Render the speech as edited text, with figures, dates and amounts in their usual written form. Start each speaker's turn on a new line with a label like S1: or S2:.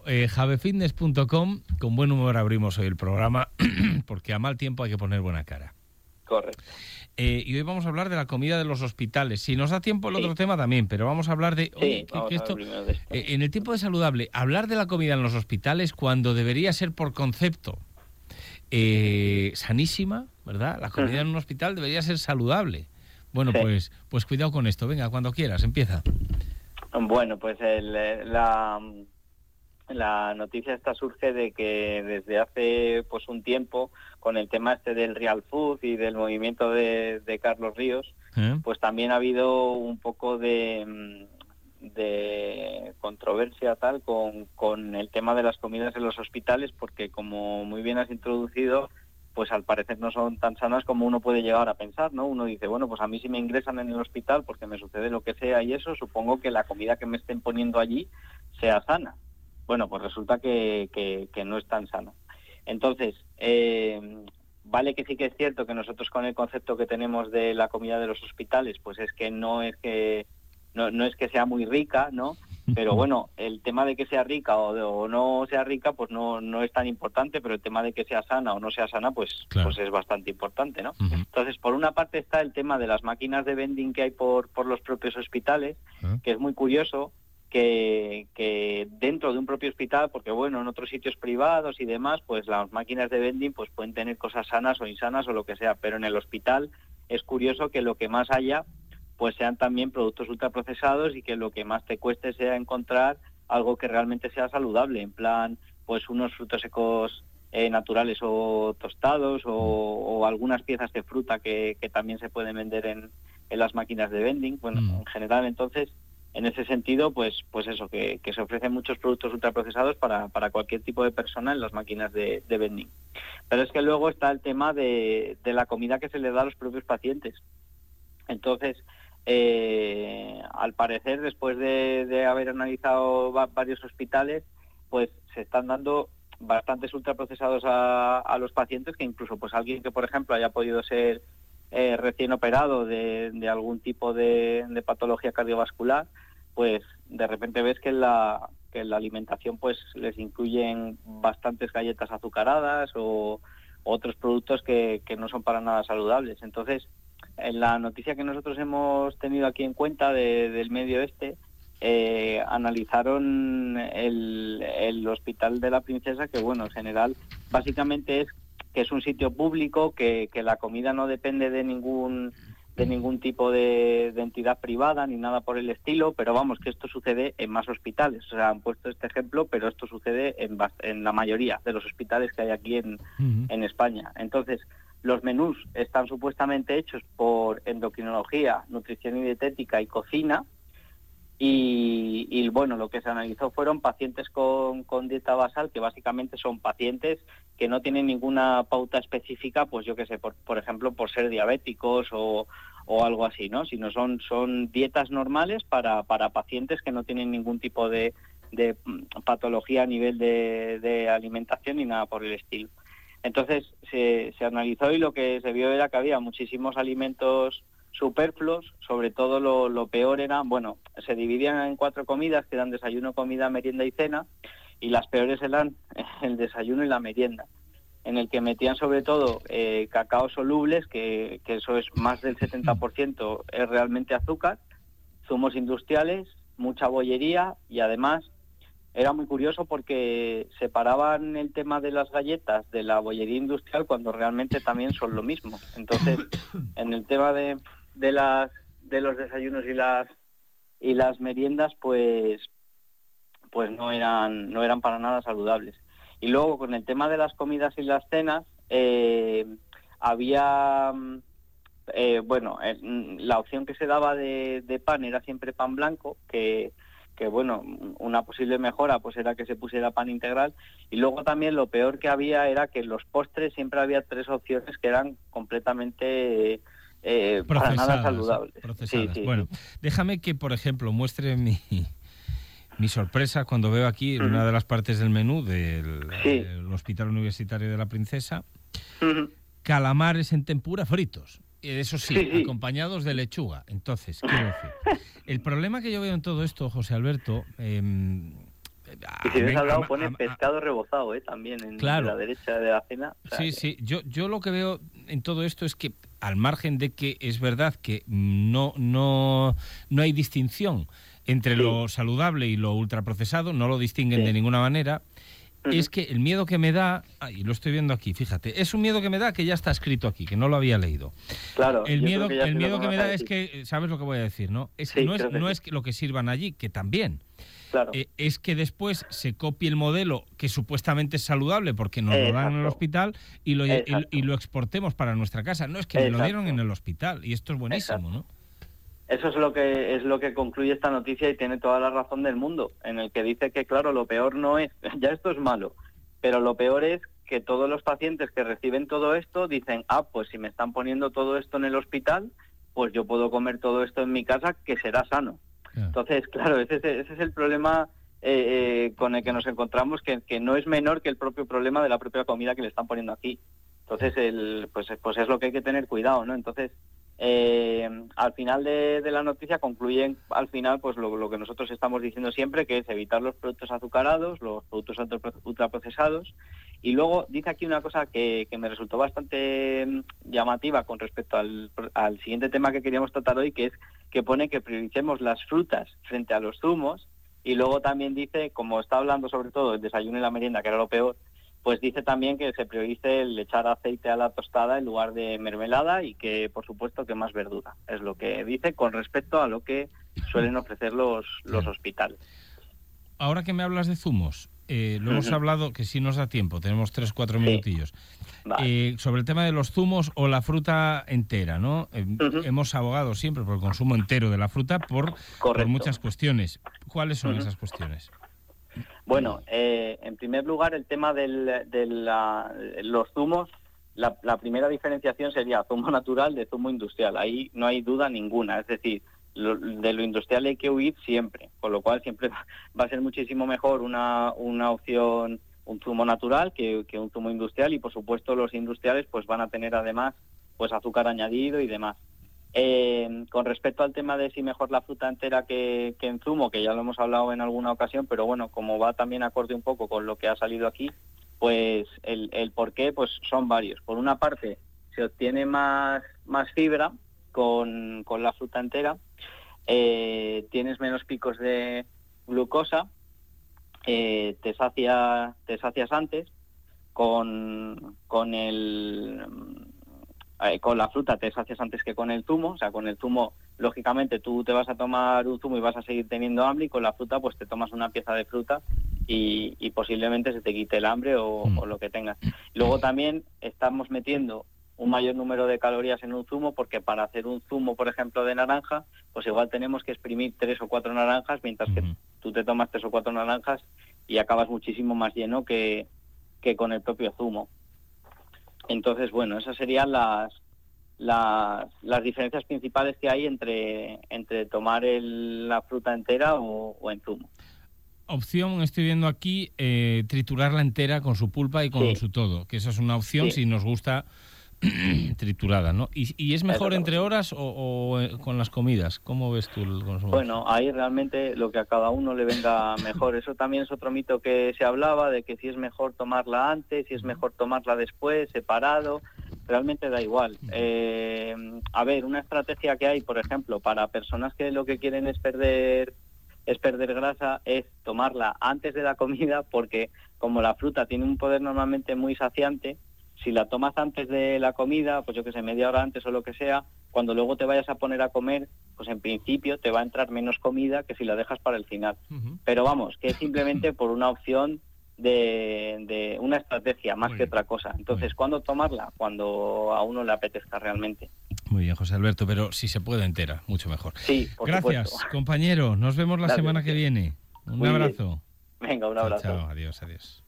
S1: javefitness.com. Con buen humor abrimos hoy el programa, porque a mal tiempo hay que poner buena cara.
S2: Correcto.
S1: Y hoy vamos a hablar de la comida de los hospitales. Si nos da tiempo el otro tema también, pero vamos a hablar de... Oye,
S2: vamos
S1: que
S2: a
S1: esto,
S2: hablar primero de esto.
S1: En el tiempo de saludable, hablar de la comida en los hospitales cuando debería ser por concepto sanísima, ¿verdad? La comida en un hospital debería ser saludable. Bueno, pues cuidado con esto. Venga, cuando quieras, empieza.
S2: Bueno, pues la noticia esta surge de que desde hace pues un tiempo, con el tema del Real Food y del movimiento de Carlos Ríos, pues también ha habido un poco de controversia tal con el tema de las comidas en los hospitales, porque como muy bien has introducido, pues al parecer no son tan sanas como uno puede llegar a pensar, ¿no? Uno dice, bueno, pues a mí si me ingresan en el hospital porque me sucede lo que sea y eso, supongo que la comida que me estén poniendo allí sea sana. Bueno, pues resulta que no es tan sano. Entonces, vale que sí que es cierto que nosotros con el concepto que tenemos de la comida de los hospitales, pues es que no es que sea muy rica, ¿no? Pero bueno, el tema de que sea rica o no sea rica, pues no es tan importante, pero el tema de que sea sana o no sea sana, pues es bastante importante, ¿no? Entonces, por una parte está el tema de las máquinas de vending que hay por los propios hospitales, que es muy curioso que dentro de un propio hospital, porque bueno, en otros sitios privados y demás, pues las máquinas de vending pues pueden tener cosas sanas o insanas o lo que sea, pero en el hospital es curioso que lo que más haya pues sean también productos ultraprocesados y que lo que más te cueste sea encontrar algo que realmente sea saludable, en plan, pues unos frutos secos naturales o tostados o algunas piezas de fruta que también se pueden vender en las máquinas de vending. Bueno, en general, entonces, en ese sentido, pues eso, que se ofrecen muchos productos ultraprocesados para cualquier tipo de persona en las máquinas de vending. Pero es que luego está el tema de la comida que se le da a los propios pacientes. Entonces, al parecer, después de haber analizado varios hospitales, pues se están dando bastantes ultraprocesados a los pacientes, que incluso pues alguien que, por ejemplo, haya podido ser recién operado de algún tipo de patología cardiovascular, pues de repente ves que en la alimentación pues les incluyen bastantes galletas azucaradas o otros productos que no son para nada saludables. Entonces, en la noticia que nosotros hemos tenido aquí en cuenta del medio analizaron el Hospital de la Princesa, que bueno, en general básicamente es un sitio público, que la comida no depende de ningún tipo de entidad privada ni nada por el estilo, pero vamos, que esto sucede en más hospitales. O sea, han puesto este ejemplo, pero esto sucede en la mayoría de los hospitales que hay aquí en España. Entonces, los menús están supuestamente hechos por endocrinología, nutrición y dietética y cocina, y bueno, lo que se analizó fueron pacientes con dieta basal, que básicamente son pacientes que no tienen ninguna pauta específica, pues yo qué sé, por ejemplo, por ser diabéticos o algo así, ¿no? Sino son dietas normales para pacientes que no tienen ningún tipo de patología a nivel de alimentación ni nada por el estilo. Entonces se analizó y lo que se vio era que había muchísimos alimentos superfluos, sobre todo lo peor era, bueno, se dividían en 4 comidas, que eran desayuno, comida, merienda y cena, y las peores eran el desayuno y la merienda, en el que metían sobre todo cacao solubles, que eso es más del 70%, es realmente azúcar, zumos industriales, mucha bollería, y además era muy curioso porque separaban el tema de las galletas de la bollería industrial cuando realmente también son lo mismo. Entonces, en el tema de los desayunos y las meriendas, pues no eran para nada saludables. Y luego, con el tema de las comidas y las cenas, había la opción que se daba de pan era siempre pan blanco, que bueno, una posible mejora pues era que se pusiera pan integral, y luego también lo peor que había era que en los postres siempre había 3 opciones que eran completamente para nada saludables.
S1: Procesadas.
S2: Sí.
S1: Bueno, déjame que, por ejemplo, muestre mi sorpresa cuando veo aquí en una de las partes del menú del Hospital Universitario de la Princesa, calamares en tempura fritos. Eso sí, acompañados de lechuga. Entonces, quiero decir, el problema que yo veo en todo esto, José Alberto,
S2: Y si ves al lado pone pescado rebozado, también en
S1: claro.
S2: la derecha de la cena. O sea,
S1: sí. Yo lo que veo en todo esto es que, al margen de que es verdad que no hay distinción entre lo saludable y lo ultraprocesado, no lo distinguen de ninguna manera, es que el miedo que me da, y lo estoy viendo aquí, fíjate, es un miedo que me da que ya está escrito aquí, que no lo había leído.
S2: Claro.
S1: El miedo que me da es que, ¿sabes lo que voy a decir, no? Es que no es lo que sirvan allí, que también.
S2: Claro.
S1: Es que después se copie el modelo que supuestamente es saludable porque nos lo dan en el hospital y lo exportemos para nuestra casa. No, es que me lo dieron en el hospital y esto es buenísimo, ¿no?
S2: Eso es lo que concluye esta noticia y tiene toda la razón del mundo, en el que dice que, claro, lo peor no es, ya esto es malo, pero lo peor es que todos los pacientes que reciben todo esto dicen, pues si me están poniendo todo esto en el hospital, pues yo puedo comer todo esto en mi casa, que será sano. Entonces, claro, ese es el problema con el que nos encontramos, que no es menor que el propio problema de la propia comida que le están poniendo aquí. Entonces, pues es lo que hay que tener cuidado, ¿no? Entonces, al final de la noticia concluyen, al final, pues lo que nosotros estamos diciendo siempre, que es evitar los productos azucarados, los productos ultraprocesados. Y luego dice aquí una cosa que me resultó bastante llamativa con respecto al siguiente tema que queríamos tratar hoy, que es que pone que prioricemos las frutas frente a los zumos, y luego también dice, como está hablando sobre todo del desayuno y la merienda, que era lo peor, pues dice también que se priorice el echar aceite a la tostada en lugar de mermelada y que, por supuesto, que más verdura. Es lo que dice con respecto a lo que suelen ofrecer los hospitales.
S1: Ahora que me hablas de zumos, lo hemos hablado, que sí nos da tiempo, tenemos 3-4 minutillos. Vale. Sobre el tema de los zumos o la fruta entera, ¿no? Hemos abogado siempre por el consumo entero de la fruta por muchas cuestiones. ¿Cuáles son esas cuestiones?
S2: Bueno, en primer lugar, el tema de los zumos, la primera diferenciación sería zumo natural de zumo industrial. Ahí no hay duda ninguna, es decir, de lo industrial hay que huir siempre, con lo cual siempre va a ser muchísimo mejor una opción, un zumo natural que un zumo industrial, y por supuesto los industriales pues van a tener además pues azúcar añadido y demás. Con respecto al tema de si mejor la fruta entera que en zumo, que ya lo hemos hablado en alguna ocasión, pero bueno, como va también acorde un poco con lo que ha salido aquí, pues el por qué pues son varios. Por una parte, se obtiene más fibra con la fruta entera, tienes menos picos de glucosa, te sacias antes, con la fruta te sacias antes que con el zumo. O sea, con el zumo, lógicamente, tú te vas a tomar un zumo y vas a seguir teniendo hambre, y con la fruta, pues te tomas una pieza de fruta y posiblemente se te quite el hambre o lo que tengas. Luego también estamos metiendo un mayor número de calorías en un zumo, porque para hacer un zumo, por ejemplo, de naranja, pues igual tenemos que exprimir 3 o 4 naranjas, mientras que tú te tomas 3 o 4 naranjas y acabas muchísimo más lleno que con el propio zumo. Entonces, bueno, esas serían las diferencias principales que hay entre tomar la fruta entera o en zumo.
S1: Opción, estoy viendo aquí, triturarla entera con su pulpa y con su todo, que esa es una opción si nos gusta triturada, ¿no? ¿Y es mejor entre horas o con las comidas? ¿Cómo ves tú el consumo?
S2: Bueno, ahí realmente lo que a cada uno le venga mejor. Eso también es otro mito que se hablaba, de que si es mejor tomarla antes, si es mejor tomarla después, separado. Realmente da igual. A ver, una estrategia que hay, por ejemplo, para personas que lo que quieren es perder grasa, es tomarla antes de la comida, porque como la fruta tiene un poder normalmente muy saciante, si la tomas antes de la comida, pues yo que sé, media hora antes o lo que sea, cuando luego te vayas a poner a comer, pues en principio te va a entrar menos comida que si la dejas para el final. Pero vamos, que es simplemente por una opción de una estrategia más que otra cosa. Entonces, ¿cuándo tomarla? Cuando a uno le apetezca realmente.
S1: Muy bien, José Alberto, pero si se puede entera, mucho mejor.
S2: Sí, por
S1: Gracias,
S2: supuesto.
S1: Compañero. Nos vemos la semana que viene. Un abrazo.
S2: Bien. Venga, un abrazo.
S1: Chao, adiós.